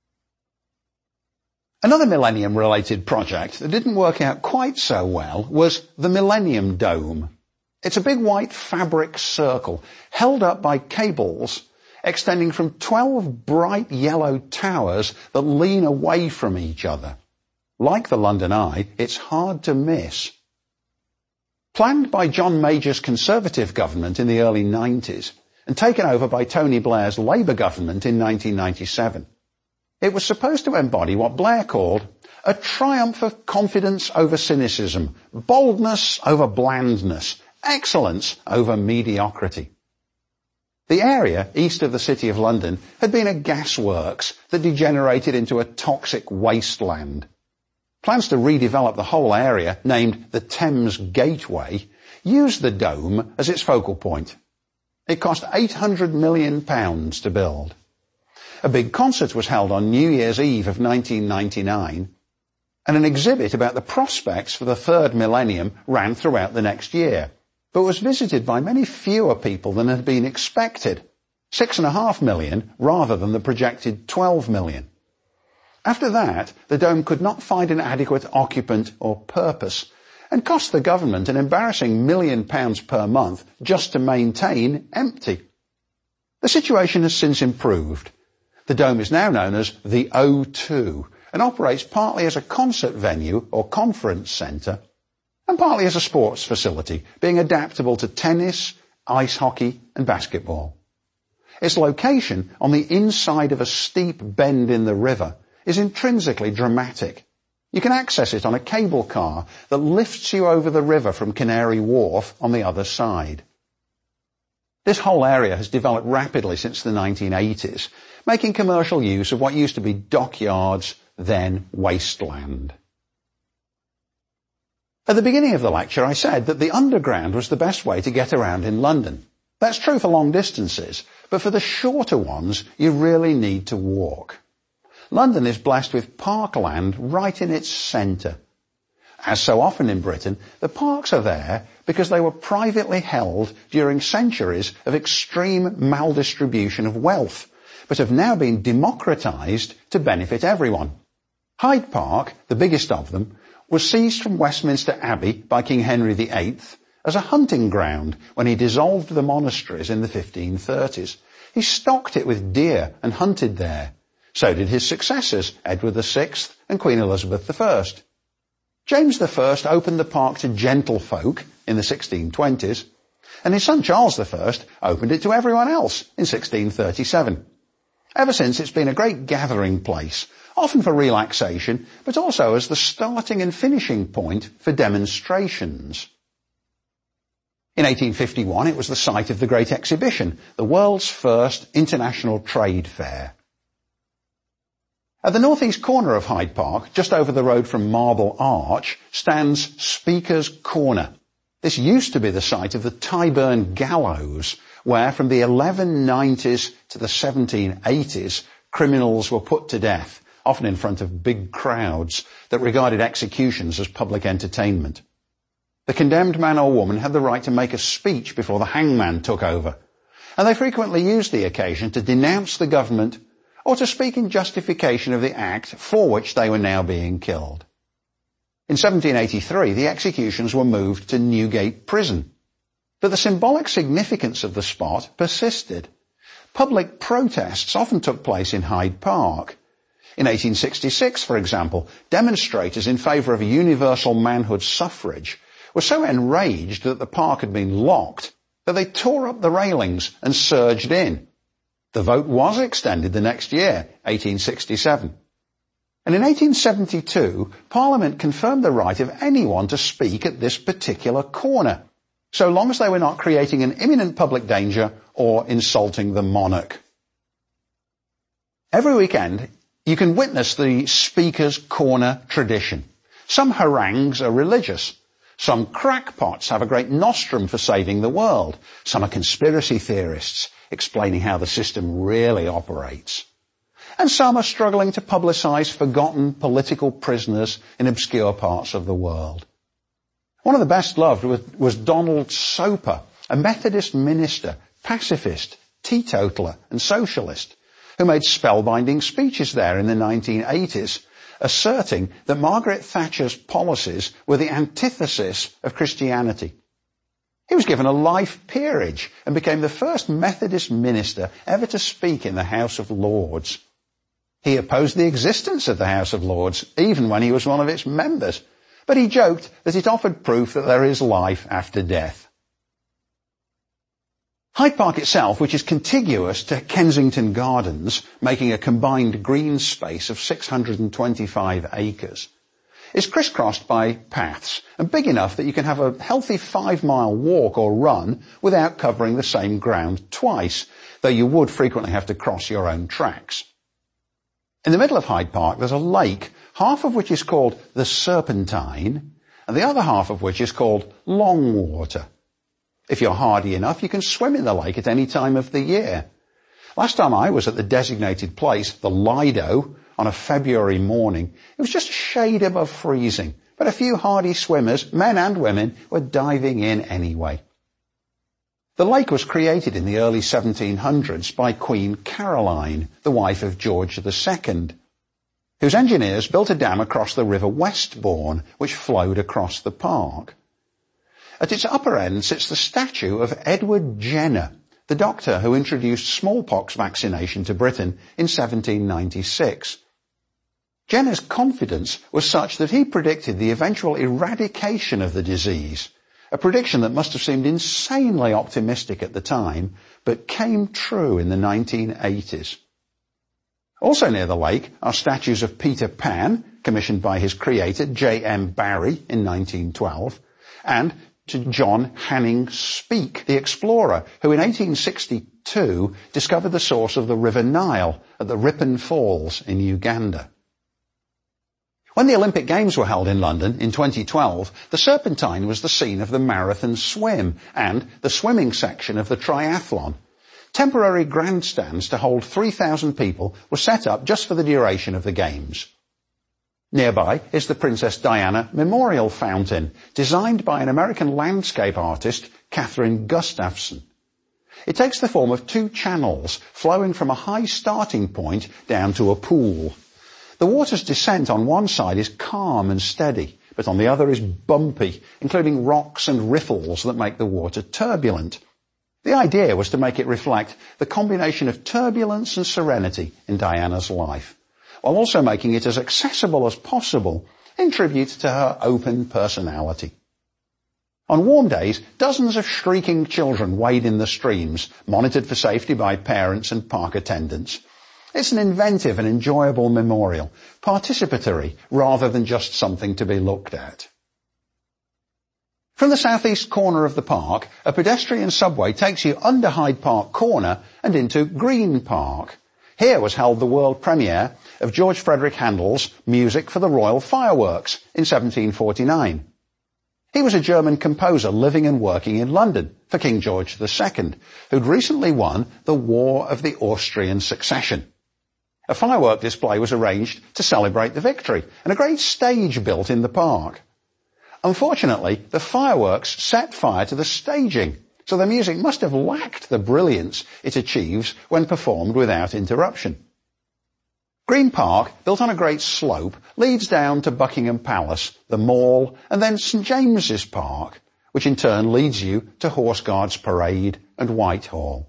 A: Another Millennium-related project that didn't work out quite so well was the Millennium Dome. It's a big white fabric circle held up by cables extending from 12 bright yellow towers that lean away from each other. Like the London Eye, it's hard to miss. Planned by John Major's Conservative government in the early 90s and taken over by Tony Blair's Labour government in 1997, it was supposed to embody what Blair called a triumph of confidence over cynicism, boldness over blandness, excellence over mediocrity. The area east of the City of London had been a gasworks that degenerated into a toxic wasteland. Plans to redevelop the whole area, named the Thames Gateway, used the dome as its focal point. It cost £800 million to build. A big concert was held on New Year's Eve of 1999, and an exhibit about the prospects for the third millennium ran throughout the next year. but was visited by many fewer people than had been expected, 6.5 million rather than the projected 12 million. After that, the dome could not find an adequate occupant or purpose, and cost the government an embarrassing £1 million per month just to maintain empty. The situation has since improved. The dome is now known as the O2 and operates partly as a concert venue or conference centre and partly as a sports facility, being adaptable to tennis, ice hockey and basketball. Its location on the inside of a steep bend in the river is intrinsically dramatic. You can access it on a cable car that lifts you over the river from Canary Wharf on the other side. This whole area has developed rapidly since the 1980s, making commercial use of what used to be dockyards, then wasteland. At the beginning of the lecture I said that the underground was the best way to get around in London. That's true for long distances, but for the shorter ones you really need to walk. London is blessed with parkland right in its centre. As so often in Britain, the parks are there because they were privately held during centuries of extreme maldistribution of wealth, but have now been democratised to benefit everyone. Hyde Park, the biggest of them, was seized from Westminster Abbey by King Henry VIII as a hunting ground when he dissolved the monasteries in the 1530s. He stocked it with deer and hunted there. So did his successors, Edward VI and Queen Elizabeth I. James I opened the park to gentlefolk in the 1620s, and his son Charles I opened it to everyone else in 1637. Ever since, it's been a great gathering place, often for relaxation, but also as the starting and finishing point for demonstrations. In 1851, it was the site of the Great Exhibition, the world's first international trade fair. At the northeast corner of Hyde Park, just over the road from Marble Arch, stands Speaker's Corner. This used to be the site of the Tyburn Gallows, where from the 1190s to the 1780s, criminals were put to death, often in front of big crowds that regarded executions as public entertainment. The condemned man or woman had the right to make a speech before the hangman took over, and they frequently used the occasion to denounce the government or to speak in justification of the act for which they were now being killed. In 1783, the executions were moved to Newgate Prison, but the symbolic significance of the spot persisted. Public protests often took place in Hyde Park. In 1866, for example, demonstrators in favour of universal manhood suffrage were so enraged that the park had been locked that they tore up the railings and surged in. The vote was extended the next year, 1867. And in 1872, Parliament confirmed the right of anyone to speak at this particular corner, so long as they were not creating an imminent public danger or insulting the monarch. Every weekend, you can witness the Speaker's Corner tradition. Some harangues are religious. Some crackpots have a great nostrum for saving the world. Some are conspiracy theorists, explaining how the system really operates. And some are struggling to publicise forgotten political prisoners in obscure parts of the world. One of the best loved was Donald Soper, a Methodist minister, pacifist, teetotaler and socialist, who made spellbinding speeches there in the 1980s, asserting that Margaret Thatcher's policies were the antithesis of Christianity. He was given a life peerage and became the first Methodist minister ever to speak in the House of Lords. He opposed the existence of the House of Lords, even when he was one of its members, but he joked that it offered proof that there is life after death. Hyde Park itself, which is contiguous to Kensington Gardens, making a combined green space of 625 acres, is crisscrossed by paths and big enough that you can have a healthy 5-mile walk or run without covering the same ground twice, though you would frequently have to cross your own tracks. In the middle of Hyde Park there's a lake, half of which is called the Serpentine and the other half of which is called Longwater. If you're hardy enough, you can swim in the lake at any time of the year. Last time I was at the designated place, the Lido, on a February morning, it was just a shade above freezing, but a few hardy swimmers, men and women, were diving in anyway. The lake was created in the early 1700s by Queen Caroline, the wife of George II, whose engineers built a dam across the River Westbourne, which flowed across the park. At its upper end sits the statue of Edward Jenner, the doctor who introduced smallpox vaccination to Britain in 1796. Jenner's confidence was such that he predicted the eventual eradication of the disease, a prediction that must have seemed insanely optimistic at the time, but came true in the 1980s. Also near the lake are statues of Peter Pan, commissioned by his creator J.M. Barrie in 1912, and to John Hanning Speke, the explorer, who in 1862 discovered the source of the River Nile at the Ripon Falls in Uganda. When the Olympic Games were held in London in 2012, the Serpentine was the scene of the marathon swim and the swimming section of the triathlon. Temporary grandstands to hold 3,000 people were set up just for the duration of the Games. Nearby is the Princess Diana Memorial Fountain, designed by an American landscape artist, Catherine Gustafson. It takes the form of two channels flowing from a high starting point down to a pool. The water's descent on one side is calm and steady, but on the other is bumpy, including rocks and riffles that make the water turbulent. The idea was to make it reflect the combination of turbulence and serenity in Diana's life, while also making it as accessible as possible in tribute to her open personality. On warm days, dozens of shrieking children wade in the streams, monitored for safety by parents and park attendants. It's an inventive and enjoyable memorial, participatory rather than just something to be looked at. From the southeast corner of the park, a pedestrian subway takes you under Hyde Park Corner and into Green Park. Here was held the world premiere of George Frederick Handel's Music for the Royal Fireworks in 1749. He was a German composer living and working in London for King George II, who'd recently won the War of the Austrian Succession. A firework display was arranged to celebrate the victory, and a great stage built in the park. Unfortunately, the fireworks set fire to the staging, so the music must have lacked the brilliance it achieves when performed without interruption. Green Park, built on a great slope, leads down to Buckingham Palace, the Mall, and then St James's Park, which in turn leads you to Horse Guards Parade and Whitehall.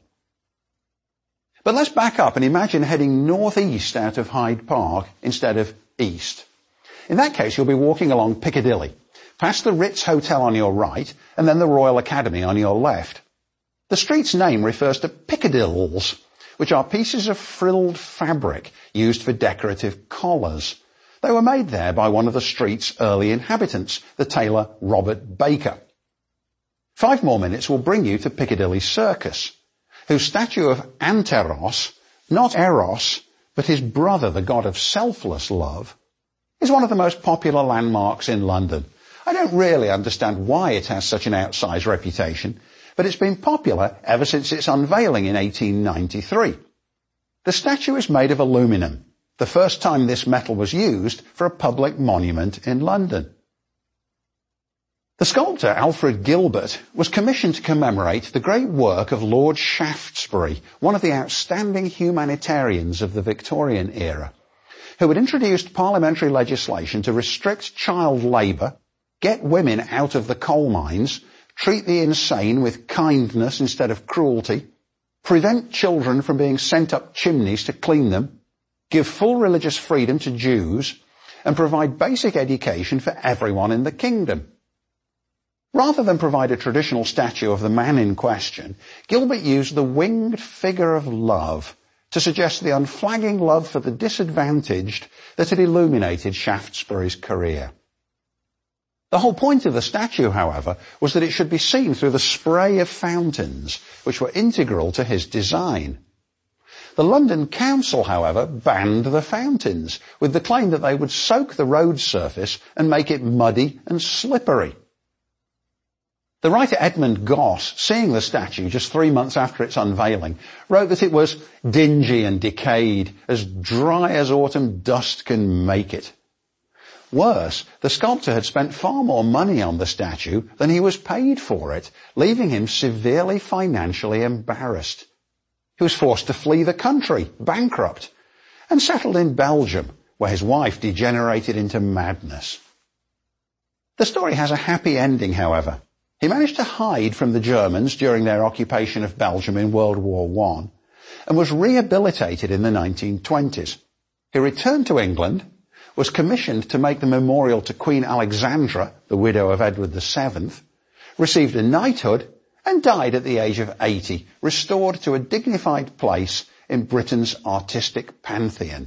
A: But let's back up and imagine heading northeast out of Hyde Park instead of east. In that case, you'll be walking along Piccadilly, past the Ritz Hotel on your right, and then the Royal Academy on your left. The street's name refers to piccadilles, which are pieces of frilled fabric used for decorative collars. They were made there by one of the street's early inhabitants, the tailor Robert Baker. 5 more minutes will bring you to Piccadilly Circus, whose statue of Anteros, not Eros, but his brother, the god of selfless love, is one of the most popular landmarks in London. I don't really understand why it has such an outsized reputation, but it's been popular ever since its unveiling in 1893. The statue is made of aluminum, the first time this metal was used for a public monument in London. The sculptor Alfred Gilbert was commissioned to commemorate the great work of Lord Shaftesbury, one of the outstanding humanitarians of the Victorian era, who had introduced parliamentary legislation to restrict child labour, get women out of the coal mines, treat the insane with kindness instead of cruelty, prevent children from being sent up chimneys to clean them, give full religious freedom to Jews, and provide basic education for everyone in the kingdom. Rather than provide a traditional statue of the man in question, Gilbert used the winged figure of love to suggest the unflagging love for the disadvantaged that had illuminated Shaftesbury's career. The whole point of the statue, however, was that it should be seen through the spray of fountains, which were integral to his design. The London Council, however, banned the fountains, with the claim that they would soak the road surface and make it muddy and slippery. The writer Edmund Goss, seeing the statue just 3 months after its unveiling, wrote that it was dingy and decayed, as dry as autumn dust can make it. Worse, the sculptor had spent far more money on the statue than he was paid for it, leaving him severely financially embarrassed. He was forced to flee the country, bankrupt, and settled in Belgium, where his wife degenerated into madness. The story has a happy ending, however. He managed to hide from the Germans during their occupation of Belgium in World War I and was rehabilitated in the 1920s. He returned to England, was commissioned to make the memorial to Queen Alexandra, the widow of Edward VII, received a knighthood, and died at the age of 80, restored to a dignified place in Britain's artistic pantheon.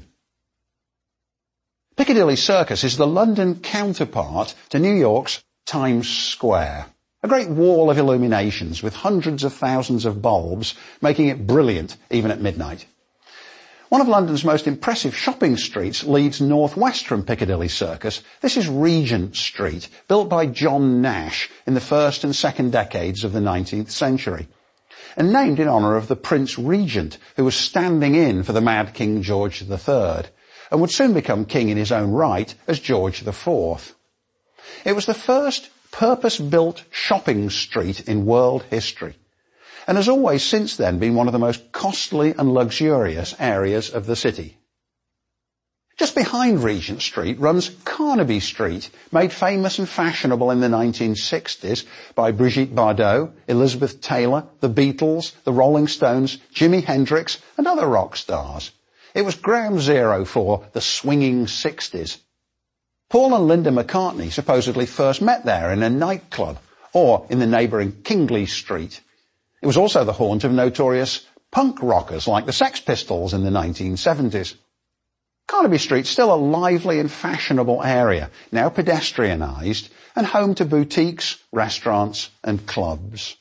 A: Piccadilly Circus is the London counterpart to New York's Times Square, a great wall of illuminations with hundreds of thousands of bulbs, making it brilliant even at midnight. One of London's most impressive shopping streets leads northwest from Piccadilly Circus. This is Regent Street, built by John Nash in the first and second decades of the 19th century, and named in honour of the Prince Regent, who was standing in for the mad King George III, and would soon become king in his own right as George IV. It was the first purpose-built shopping street in world history, and has always since then been one of the most costly and luxurious areas of the city. Just behind Regent Street runs Carnaby Street, made famous and fashionable in the 1960s by Brigitte Bardot, Elizabeth Taylor, the Beatles, the Rolling Stones, Jimi Hendrix, and other rock stars. It was ground zero for the swinging 60s. Paul and Linda McCartney supposedly first met there in a nightclub, or in the neighbouring Kingly Street. It was also the haunt of notorious punk rockers like the Sex Pistols in the 1970s. Carnaby Street's still a lively and fashionable area, now pedestrianised, and home to boutiques, restaurants and clubs.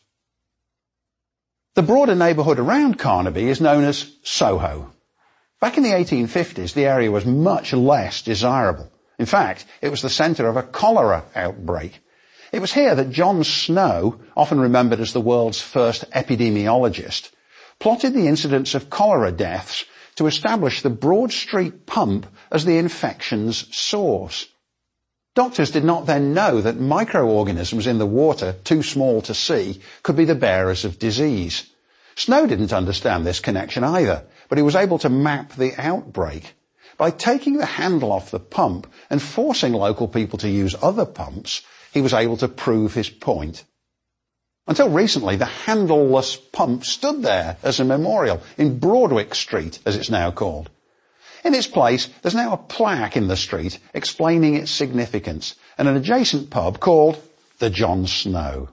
A: The broader neighbourhood around Carnaby is known as Soho. Back in the 1850s, the area was much less desirable. In fact, it was the centre of a cholera outbreak. It was here that John Snow, often remembered as the world's first epidemiologist, plotted the incidence of cholera deaths to establish the Broad Street pump as the infection's source. Doctors did not then know that microorganisms in the water, too small to see, could be the bearers of disease. Snow didn't understand this connection either, but he was able to map the outbreak. By taking the handle off the pump and forcing local people to use other pumps, he was able to prove his point. Until recently, the handleless pump stood there as a memorial in Broadwick Street, as it's now called. In its place, there's now a plaque in the street explaining its significance, and an adjacent pub called the John Snow.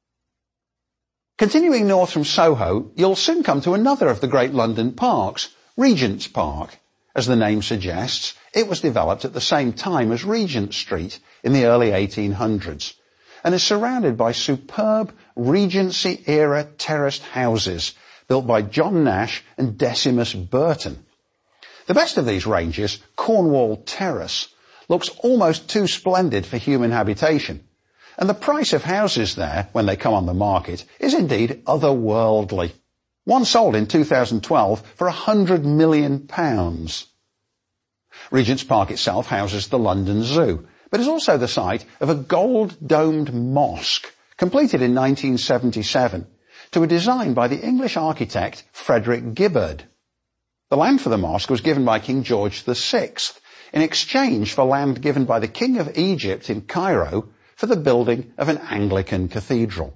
A: Continuing north from Soho, you'll soon come to another of the great London parks, Regent's Park. As the name suggests, it was developed at the same time as Regent Street in the early 1800s, and is surrounded by superb Regency-era terraced houses built by John Nash and Decimus Burton. The best of these ranges, Cornwall Terrace, looks almost too splendid for human habitation, and the price of houses there, when they come on the market, is indeed otherworldly. One sold in 2012 for £100 million. Regent's Park itself houses the London Zoo, but is also the site of a gold-domed mosque, completed in 1977, to a design by the English architect Frederick Gibbard. The land for the mosque was given by King George VI in exchange for land given by the King of Egypt in Cairo for the building of an Anglican cathedral.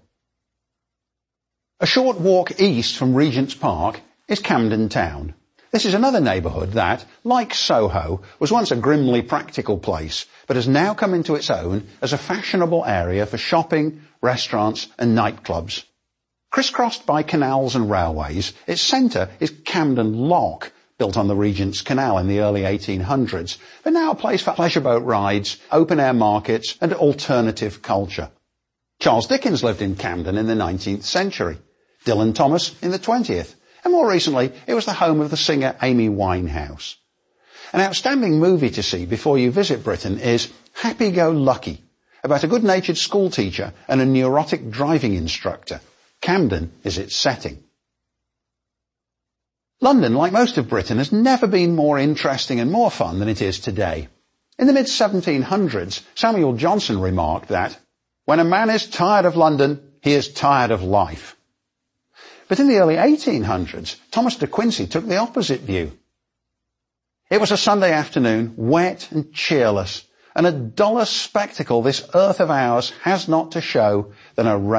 A: A short walk east from Regent's Park is Camden Town. This is another neighbourhood that, like Soho, was once a grimly practical place, but has now come into its own as a fashionable area for shopping, restaurants and nightclubs. Crisscrossed by canals and railways, its centre is Camden Lock, built on the Regent's Canal in the early 1800s, but now a place for pleasure boat rides, open-air markets and alternative culture. Charles Dickens lived in Camden in the 19th century, Dylan Thomas in the 20th, and more recently it was the home of the singer Amy Winehouse. An outstanding movie to see before you visit Britain is Happy-Go-Lucky, about a good-natured schoolteacher and a neurotic driving instructor. Camden is its setting. London, like most of Britain, has never been more interesting and more fun than it is today. In the mid-1700s, Samuel Johnson remarked that, "When a man is tired of London, he is tired of life." But in the early 1800s, Thomas de Quincey took the opposite view. "It was a Sunday afternoon, wet and cheerless, and a duller spectacle this earth of ours has not to show than a